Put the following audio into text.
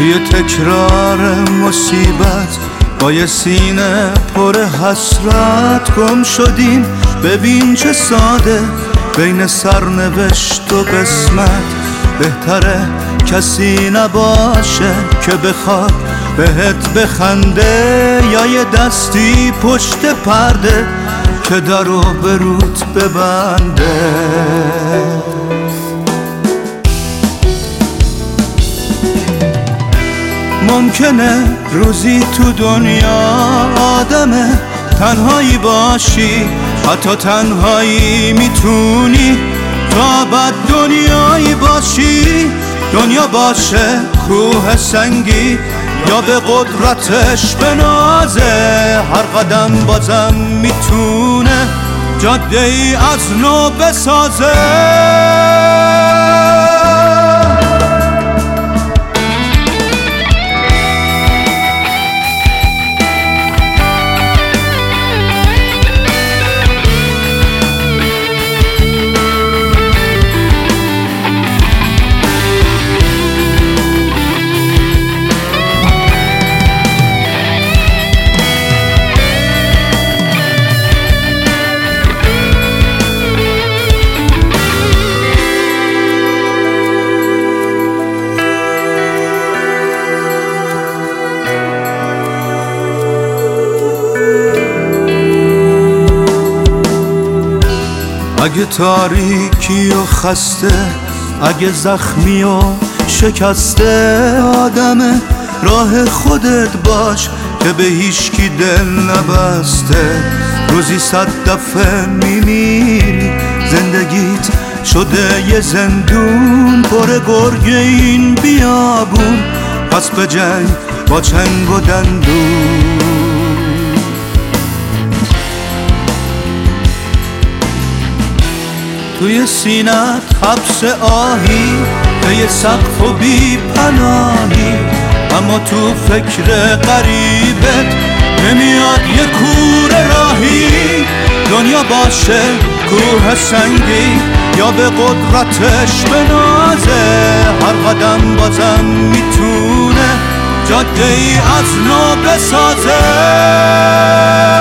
توی تکرار مصیبت با یه سینه پر حسرت گم شدیم. ببین چه ساده بین سرنوشت و قسمت، بهتره کسی نباشه که بخواد بهت بخنده، یا یه دستی پشت پرده که درو به روت ببنده. ممکنه روزی تو دنیا آدمه تنهایی باشی، حتی تنهایی میتونی تا بعد دنیایی باشی. دنیا باشه کوه سنگی یا به قدرتش بنازه، هر قدم بازم میتونه جاده ای از نو بسازه. اگه تاریکی و خسته، اگه زخمی و شکسته آدمه، راه خودت باش که به هیچکی دل نبسته. روزی 100 دفعه میمیری، زندگیت شده یه زندون پر گرگ این بیابون، پس به جنگ با چنگ و دندون. توی سینت حبس آهی به یه سقف و بی پناهی، اما تو فکر غریبت نمیاد یه کوره راهی. دنیا باشه کوه سنگی یا به قدرتش بنازه، هر قدم بازم میتونه جاده ای از نو بسازه.